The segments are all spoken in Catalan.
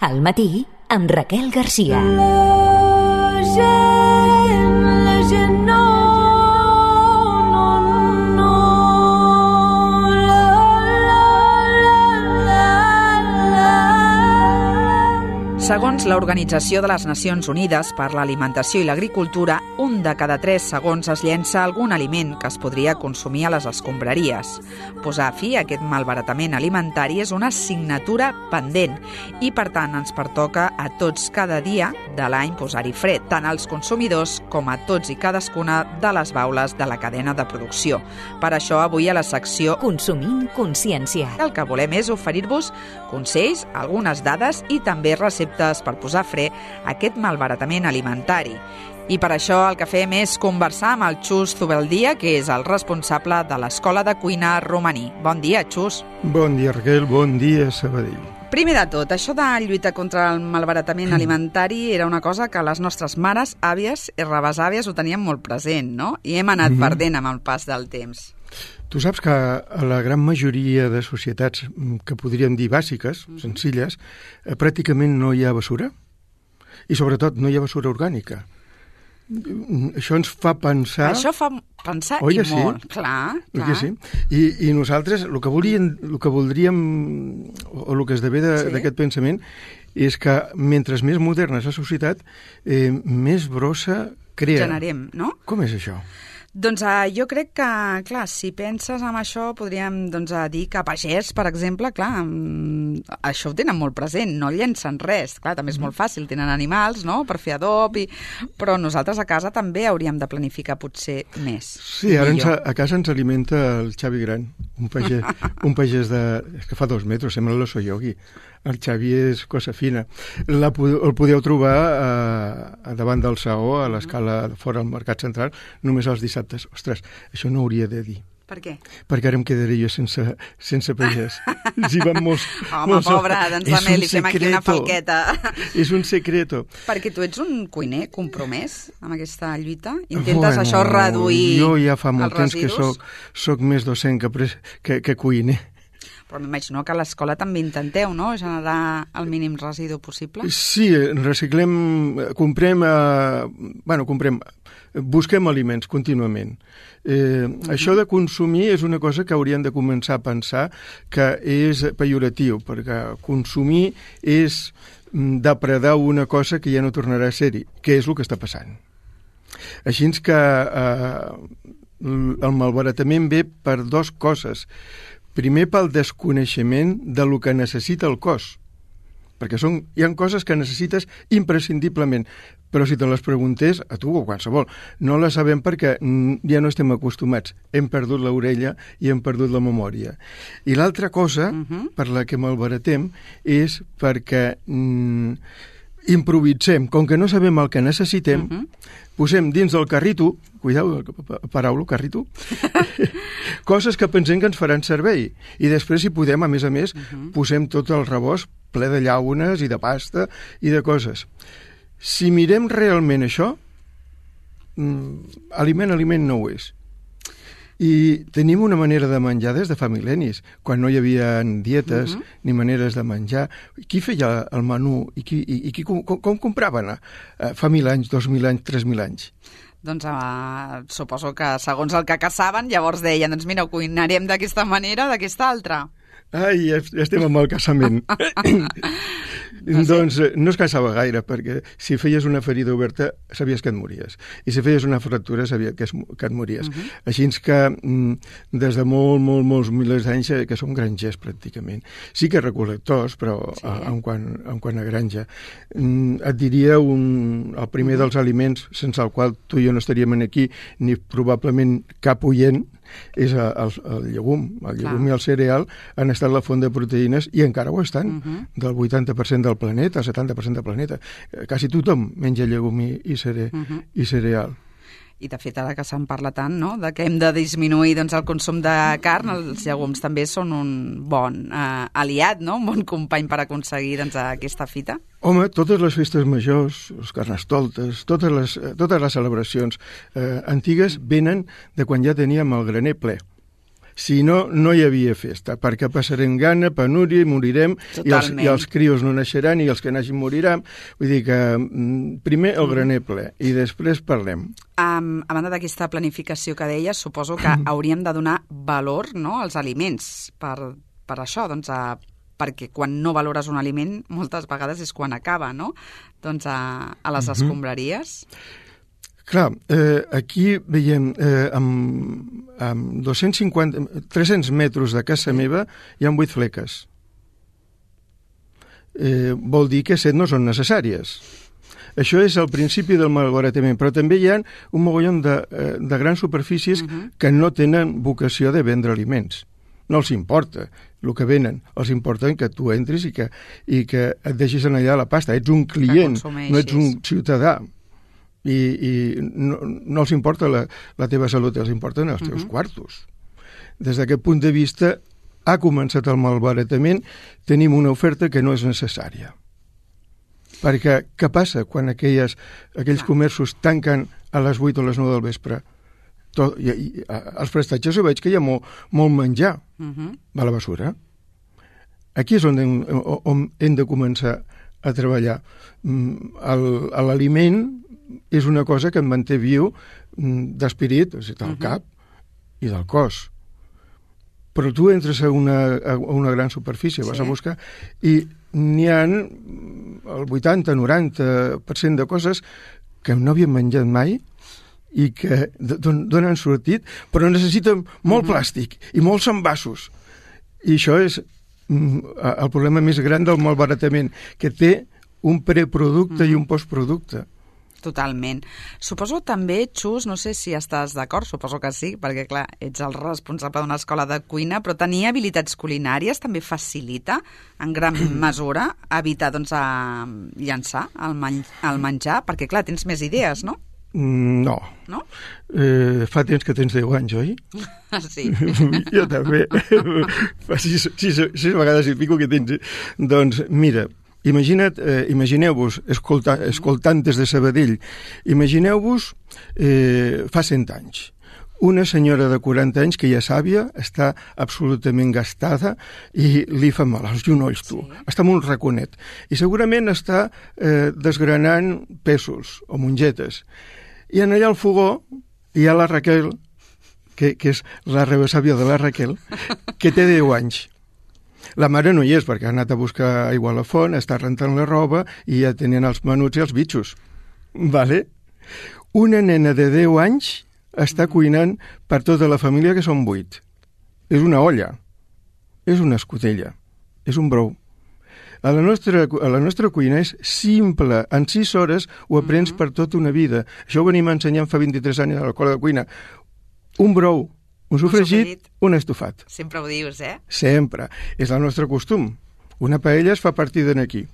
Al matí, amb Raquel Garcia. Segons l'Organització de les Nacions Unides per l'Alimentació i l'Agricultura, 1 de cada 3 segons es llença algun aliment que es podria consumir a les escombraries. Posar fi a aquest malbaratament alimentari és una assignatura pendent i, per tant, ens pertoca a tots cada dia de l'any posar-hi fre, tant als consumidors com a tots i cadascuna de les baules de la cadena de producció. Per això, avui a la secció Consumint consciència. El que volem és oferir-vos consells, algunes dades i també receptes per posar fre a aquest malbaratament alimentari. I per això el que fem és conversar amb el Xus Zubeldia, que és el responsable de l'Escola de Cuina Romaní. Bon dia, Xus. Bon dia, Raquel. Bon dia, Sabadell. Primer de tot, això de lluitar contra el malbaratament alimentari era una cosa que les nostres mares, àvies i rebesàvies ho tenien molt present, no? I hem anat perdent amb el pas del temps. Tu saps que a la gran majoria de societats que podríem dir bàsiques, senzilles, pràcticament no hi ha basura i sobretot no hi ha basura orgànica. Això ens fa pensar... Això fa pensar i molt, clar. Que sí? I nosaltres el que voldríem o el que esdevé d'aquest pensament és que mentre més moderna és la societat, més brossa crea. Generem, no? Com és això? Doncs jo crec que, clar, si penses en això, podríem dir que pagès, per exemple, clar, això ho tenen molt present, no llencen res. Clar, també és molt fàcil, tenen animals, no?, per fer adob, però nosaltres a casa també hauríem de planificar potser més. Sí, ara a casa ens alimenta el Xavi Gran, un pagès de... És que fa 2 metres, sembla l'Oso Yogi. El Xavi és cosa fina. El podeu trobar davant del Saó, a l'escala fora al Mercat Central, només els dissabtes. Ostres, això no hauria de dir. Per què? Perquè ara em quedaré jo sense pagès. Si van molts... Home, pobre, doncs també li fem aquí una falqueta. És un secreto. Perquè tu ets un cuiner compromès amb aquesta lluita? Intentes això reduir jo ja fa molt temps que residus? soc més docent que cuiner. Però m'imagino que a l'escola també intenteu, no?, generar el mínim residu possible. Sí, reciclem, busquem aliments contínuament. Això de consumir és una cosa que hauríem de començar a pensar que és pejoratiu, perquè consumir és depredar una cosa que ja no tornarà a ser-hi, que és el que està passant. Així que el malbaratament ve per 2 coses. Primer, pel desconeixement de lo que necessita el cos, perquè hi ha coses que necessites imprescindiblement, però si te les preguntés, a tu o a qualsevol, no les sabem perquè ja no estem acostumats. Hem perdut l'orella i hem perdut la memòria. I l'altra cosa, per la que malbaratem, és perquè improvisem. Com que no sabem el que necessitem, posem dins del carrito, cuidao, paraula, carrito, coses que pensem que ens faran servei. I després, si podem, a més, posem tot el rebost ple de llaunes i de pasta i de coses. Si mirem realment això, aliment no ho és. I tenim una manera de menjar des de fa mil·lennis, quan no hi havia dietes ni maneres de menjar. Qui feia el menú i com compraven fa 1.000 anys, 2.000 anys, 3.000 anys? Doncs suposo que segons el que caçaven, llavors deien, doncs mira, ho cuinarem d'aquesta manera o d'aquesta altra. Ai, ja estem amb el caçament. Doncs no es caçava gaire, perquè si feies una ferida oberta sabies que et mories. I si feies una fractura sabies que et mories. Així que des de molts milers d'anys que som grangers pràcticament. Sí que recol·lectors, però en quant a granja. Et diria el primer dels aliments sense el qual tu i jo no estaríem aquí, ni probablement cap oient, és el llegum. El llegum i el cereal han estat la font de proteïnes i encara ho estan, del 80% del planeta, el 70% del planeta. Quasi tothom menja llegum i cereal. I de fet, ara que se'n parla tant, no?, de que hem de disminuir el consum de carn, els llegums també són un bon aliat, no?, un bon company per aconseguir aquesta fita. Home, totes les festes majors, els carnestoltes, totes les celebracions antigues venen de quan ja teníem el graner ple. Si no, no hi havia festa, perquè passarem gana, penúria i morirem, i els crios no naixeran i els que naixin moriran. Vull dir que primer el graner ple i després parlem. A banda d'aquesta planificació que deies, suposo que hauríem de donar valor, no?, als aliments per això, doncs, perquè quan no valores un aliment moltes vegades és quan acaba, no?, doncs a les escombraries. Clar, aquí veiem amb 300 metres de casa meva hi ha 8 fleques. Vol dir que 7 no són necessàries. Això és el principi del malbaratament, però també hi ha un mogollon de grans superfícies que no tenen vocació de vendre aliments. No els importa el que venen, els importa que tu entris i que et deixis anar allà la pasta. Ets un client, no ets un ciutadà. I no els importa la teva salut, els importen els teus quartos. Des d'aquest punt de vista ha començat el malbaratament, tenim una oferta que no és necessària. Perquè què passa quan aquells comerços tanquen a les 8 o les 9 del vespre? Als prestatges veig que hi ha molt menjar a la basura. Aquí és on hem de començar a treballar. L'aliment és una cosa que et manté viu d'esperit, del cap i del cos. Però tu entres a una gran superfície, vas a buscar, i n'hi ha el 80-90% de coses que no havien menjat mai i que donen sortit, però necessiten molt plàstic i molts envasos. I això és el problema més gran del malbaratament, que té un preproducte i un postproducte. Totalment. Suposo també, Xus, no sé si estàs d'acord, suposo que sí, perquè clar, ets el responsable d'una escola de cuina, però tenir habilitats culinàries també facilita, en gran mesura, evitar llançar el menjar, perquè clar, tens més idees, no? No. No? Fa temps que tens 10 anys, oi? Sí. Jo també. Fa 6 vegades i pico que tens. Doncs mira, imagineu-vos, escoltantes de Sabadell, imagineu-vos fa 100 anys. Una senyora de 40 anys que ja és sàvia, està absolutament gastada i li fa mal als genolls, tu. Sí. Està amb un raconet. I segurament està desgranant pèsols o mongetes. I en allà al fogó hi ha la Raquel, que és la rebesàvia de la Raquel, que té 10 anys. La mare no hi és perquè ha anat a buscar aigua a la font, està rentant la roba i ja tenen els menuts i els bitxos. Vale? Una nena de 10 anys està cuinant per tota la família, que són 8. És una olla, és una escudella, és un brou. A la nostra cuina és simple, en 6 hores ho aprens per tota una vida. Això ho venim ensenyant fa 23 anys a l'escola de cuina. Un brou, un sofregit, un estofat. Sempre ho dius, eh? Sempre. És el nostre costum. Una paella es fa a partir d'aquí.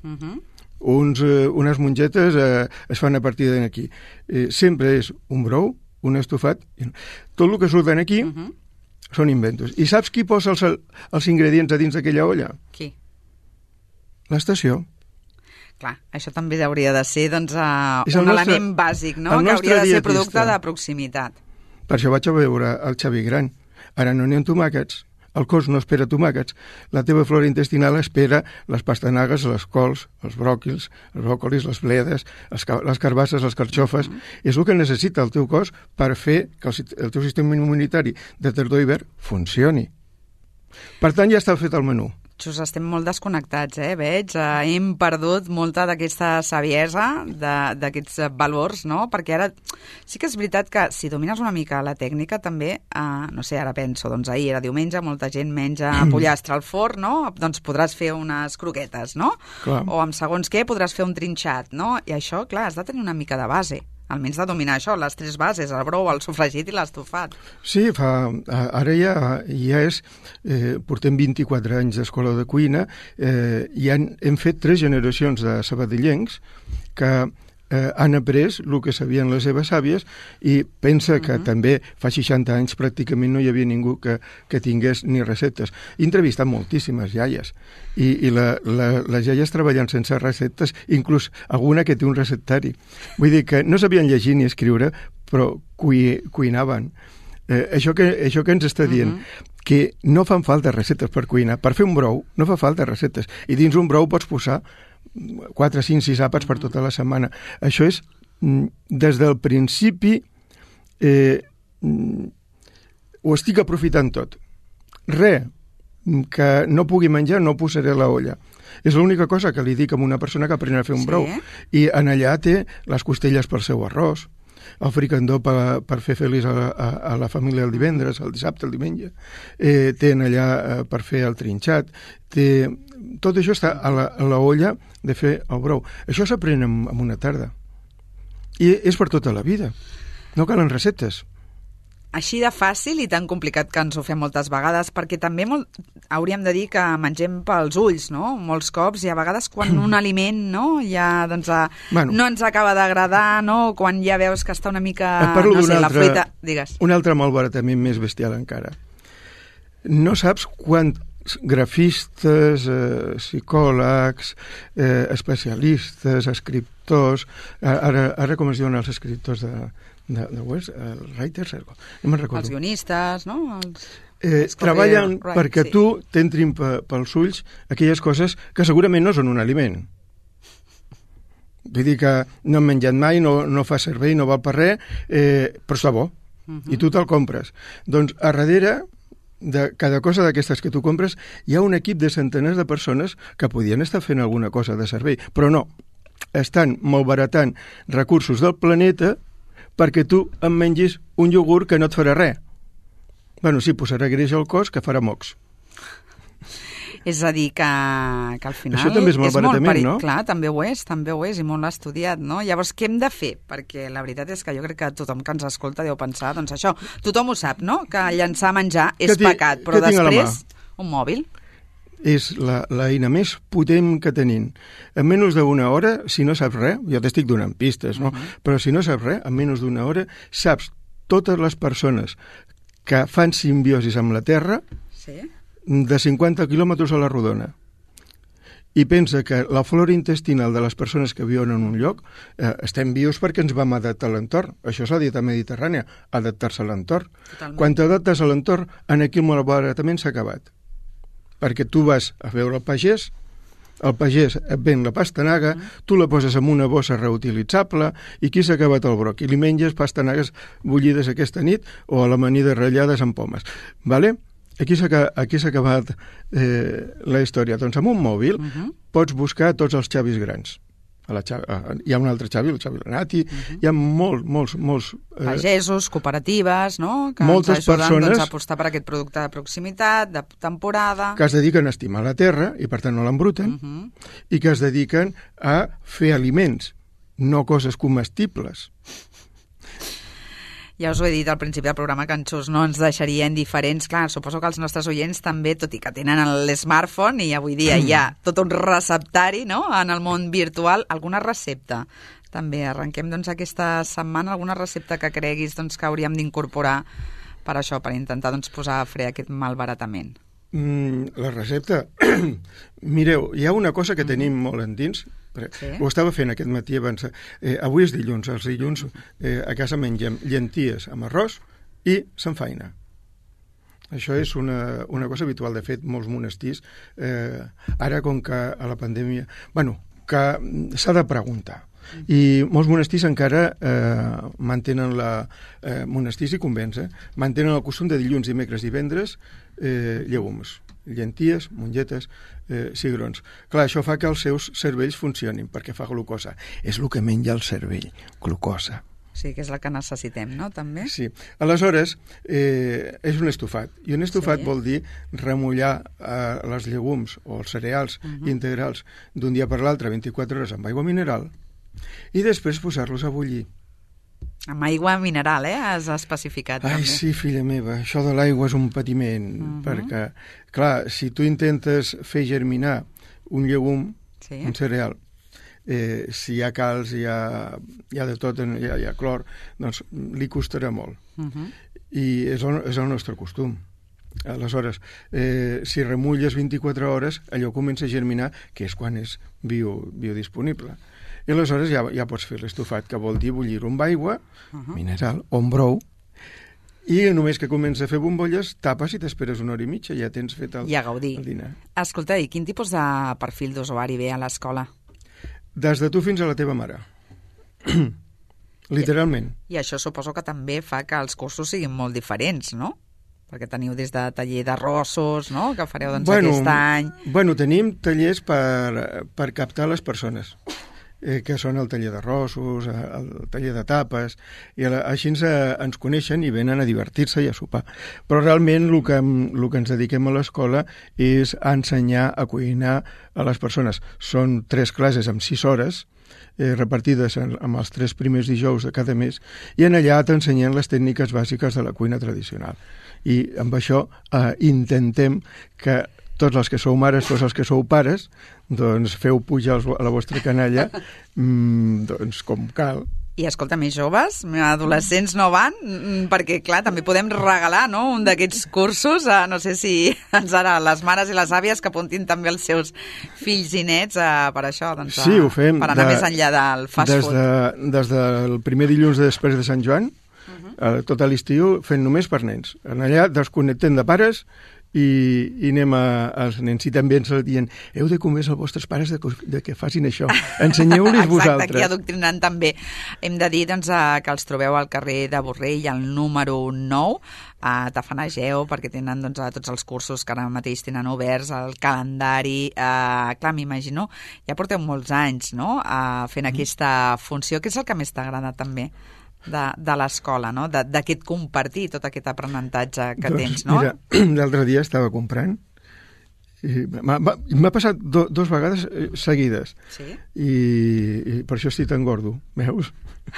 Unes mongetes es fan a partir d'aquí. Sempre és un brou, un estofat. Tot el que surt d'aquí són inventos. I saps qui posa els ingredients a dins d'aquella olla? Qui? L'estació. Clar, això també hauria de ser un element bàsic, no? Que hauria de ser producte de proximitat. Per això vaig a veure el Xavi Gran. Ara no n'hi ha tomàquets. El cos no espera tomàquets. La teva flora intestinal espera les pastanagues, les cols, els bròquils, les bledes, les carbasses, les carxofes. És el que necessita el teu cos per fer que el teu sistema immunitari de tardor i hivern funcioni. Per tant, ja està fet el menú. Xus, estem molt desconnectats, veig. Hem perdut molta d'aquesta saviesa, d'aquests valors, no? Perquè ara sí que és veritat que si domines una mica la tècnica també, no sé, ara penso, doncs ahir era diumenge, molta gent menja pollastre al forn, no? Doncs podràs fer unes croquetes, no? Clar. O amb segons què podràs fer un trinxat, no? I això, clar, has de tenir una mica de base. Almenys de dominar això, les 3 bases, el brou, el sofregit i l'estofat. Sí, ara ja és... portem 24 anys d'escola de cuina i hem fet 3 generacions de sabadellencs que han après el que sabien les seves àvies i pensa que també fa 60 anys pràcticament no hi havia ningú que tingués ni receptes. He entrevistat moltíssimes iaies i les iaies treballen sense receptes, inclús alguna que té un receptari. Vull dir que no sabien llegir ni escriure, però cuinaven. Això que ens està dient, que no fan falta receptes per cuinar. Per fer un brou no fa falta receptes. I dins un brou pots posar 4, 5, 6 àpats per tota la setmana. Això és, des del principi, ho estic aprofitant tot. Res que no pugui menjar no posaré a la olla. És l'única cosa que li dic a una persona que aprèn a fer un brou. I en allà té les costelles pel seu arròs, el fricandó per fer feliç a la família el divendres, el dissabte, el diumenge. Té allà per fer el trinxat. Tot això està a la olla de fer el brou. Això s'aprèn en una tarda. I és per tota la vida. No calen receptes. Així de fàcil i tan complicat que ens ho fem moltes vegades, perquè també hauríem de dir que mengem pels ulls, no? Molts cops, i a vegades quan un aliment no ens acaba d'agradar, no? Quan ja veus que està una mica, la fruita... Digues. Un altre malbaratament més bestial encara. No saps quants grafistes, psicòlegs, especialistes, escriptors... Ara com es diuen els escriptors de webs, writers, no me'n recordo. Els guionistes, no? Treballen perquè tu t'entrin pels ulls aquelles coses que segurament no són un aliment. Vull dir que no hem menjat mai, no fa servei, no val per res, però està bo, i tu te'l compres. Doncs a darrere de cada cosa d'aquestes que tu compres hi ha un equip de centenars de persones que podien estar fent alguna cosa de servei, però no, estan malbaratant recursos del planeta perquè tu em mengis un iogurt que no et farà res. Bueno, sí, posarà greix al cos que farà mocs. És a dir, que al final... Això també és malbaratament, no? Clar, també ho és, i molt estudiat, no? Llavors, què hem de fer? Perquè la veritat és que jo crec que tothom que ens escolta deu pensar, doncs això, tothom ho sap, no? Que llançar menjar és pecat, però després, un mòbil... És l'eina més potent que tenim. En menys d'una hora, si no saps res, jo t'estic donant pistes, no? Però si no saps res, en menys d'una hora saps totes les persones que fan simbiosis amb la Terra de 50 quilòmetres a la rodona. I pensa que la flora intestinal de les persones que viuen en un lloc estem vius perquè ens vam adaptar a l'entorn. Això és la dieta mediterrània, adaptar-se a l'entorn. Quan t'adaptes a l'entorn, en aquí el malbaratament s'ha acabat. Perquè tu vas a veure el pagès et ven la pastanaga, tu la poses en una bossa reutilitzable i aquí s'ha acabat el broc. I li menges pastanagues bullides aquesta nit o a l'amanida ratllades amb pomes. Vale? Aquí s'ha acabat la història. Doncs amb un mòbil pots buscar tots els Xavis grans. Hi ha un altre Xavi, el Xavi Lanati, hi ha molts... pagesos, cooperatives, no? Que moltes ens ajuden persones a apostar per aquest producte de proximitat, de temporada... Que es dediquen a estimar la terra, i per tant no l'embruten, i que es dediquen a fer aliments, no coses comestibles. Ja us ho he dit al principi del programa que en Xus no ens deixaria indiferents. Clar, suposo que els nostres oients també, tot i que tenen l'smartphone i avui dia hi ha tot un receptari, no?, en el món virtual. Alguna recepta? També arrenquem doncs aquesta setmana alguna recepta que creguis doncs, que hauríem d'incorporar per això, per intentar doncs, posar a fre aquest malbaratament. La recepta... Mireu, hi ha una cosa que tenim molt endins. Ho estava fent aquest matí abans. Avui és dilluns. Els dilluns a casa mengem llenties amb arròs i s'enfaina. Això és una cosa habitual. De fet, molts monestirs, ara com que a la pandèmia... Bueno, que s'ha de preguntar. I molts monestirs encara mantenen monestirs i convents, mantenen el costum de dilluns, dimecres, divendres, llegums, llenties, mongetes, cigrons. Clar, això fa que els seus cervells funcionin, perquè fa glucosa. És el que menja el cervell, glucosa. Sí, que és la que necessitem, no?, també? Sí. Aleshores, és un estofat. I un estofat vol dir remullar les llegums o els cereals integrals d'un dia per l'altre, 24 hores amb aigua mineral, i després posar-los a bullir. Amb aigua mineral, has especificat. Ai, també. Sí, filla meva, això de l'aigua és un patiment, perquè, clar, si tu intentes fer germinar un llegum, un cereal, si hi ha calç, hi ha de tot, hi ha clor, doncs li costarà molt. I és el nostre costum. Aleshores, si remulles 24 hores, allò comença a germinar, que és quan és biodisponible. I aleshores ja pots fer l'estofat, que vol dir bullir-ho amb aigua, mineral, o amb brou, I només que comença a fer bombolles, tapes i t'esperes una hora i mitja, ja tens fet el dinar. Escolta, i quin tipus de perfil d'usuari ve a l'escola? Des de tu fins a la teva mare. Literalment. I això suposo que també fa que els cursos siguin molt diferents, no? Perquè teniu des de taller d'arrossos, no?, que fareu aquest any. Bueno, tenim tallers per captar les persones, que són el taller d'arrossos, el taller de tapes, i així ens coneixen i venen a divertir-se i a sopar. Però realment el que ens dediquem a l'escola és a ensenyar a cuinar a les persones. Són 3 classes amb 6 hores, repartides amb els 3 primers dijous de cada mes, i en allà t'ensenyem les tècniques bàsiques de la cuina tradicional. I amb això intentem que tots els que sou mares, tots els que sou pares, doncs feu pujar a la vostra canalla doncs com cal. I escolta, més joves, adolescents no van? Perquè, clar, també podem regalar, no?, un d'aquests cursos. No sé si ara les mares i les àvies que apuntin també els seus fills i nets per això, doncs, sí, ho fem, per anar més enllà del fast food. Des del primer dilluns després de Sant Joan, tot l'estiu fent només per nens. En allà desconnectem de pares i anem als nens. I també ens diuen, heu de convèncer els vostres pares de que facin això. Ensenyeu-los vosaltres. Exacte, aquí adoctrinant també. Hem de dir doncs, que els trobeu al carrer de Borrell, al número 9, tafanegeu, perquè tenen doncs, tots els cursos que ara mateix tenen oberts, el calendari. Clar, m'imagino, ja porteu molts anys, no?, fent aquesta funció. Què és el que més t'agrada també de l'escola, no?, d'aquest compartir tot aquest aprenentatge que tens, no? Mira, l'altre dia estava comprant i m'ha passat 2 vegades seguides. Sí? I per això estic tan gordo, veus?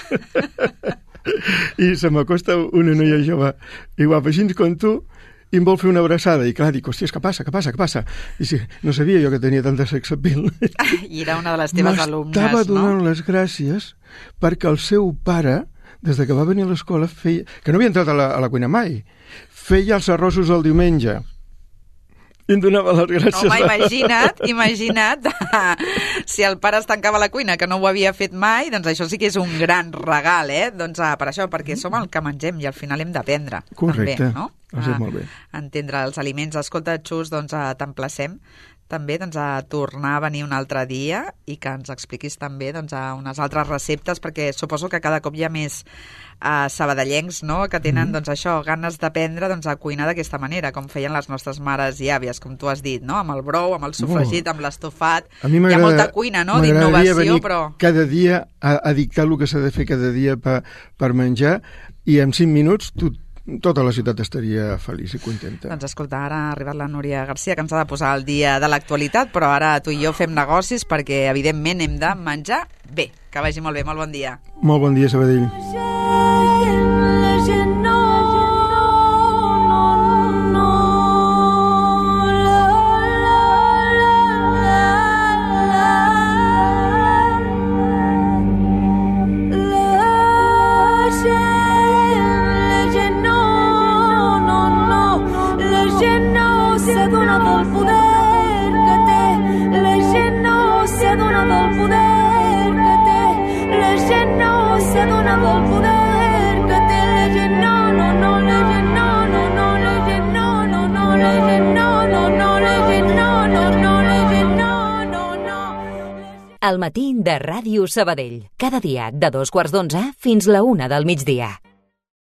I se m'acosta una noia jove i guapa, així com tu, i em vol fer una abraçada. I clar, dic, hòsties, què passa? I sí, no sabia jo que tenia tanta sex appeal. I era una de les teves alumnes, no? M'estava donant les gràcies perquè el seu pare, des de que va venir a l'escola, feia... que no havia entrat a la cuina mai, feia els arrossos el diumenge. I em donava les gràcies. Home, imagina't, si el pare es tancava a la cuina, que no ho havia fet mai, doncs això sí que és un gran regal, doncs per això, perquè som el que mengem i al final hem d'aprendre. Correcte, també, no? Molt bé. Entendre els aliments. Escolta, Xus, doncs t'emplacem també doncs, a tornar a venir un altre dia i que ens expliquis també doncs, unes altres receptes, perquè suposo que cada cop hi ha més sabadellencs, no?, que tenen doncs, això, ganes d'aprendre doncs, a cuinar d'aquesta manera, com feien les nostres mares i àvies, com tu has dit, no?, amb el brou, amb el sofregit, amb l'estofat. Hi ha molta cuina, no?, d'innovació, però... cada dia a dictar el que s'ha de fer cada dia per menjar, i en 5 minuts tota la ciutat estaria feliç i contenta. Doncs escolta, ara ha arribat la Núria Garcia, que ens ha de posar al dia de l'actualitat, però ara tu i jo fem negocis perquè, evidentment, hem de menjar bé. Que vagi molt bé, molt bon dia. Molt bon dia, Sabadell. Al matí de Ràdio Sabadell. Cada dia de 2:15 fins la 1 del migdia.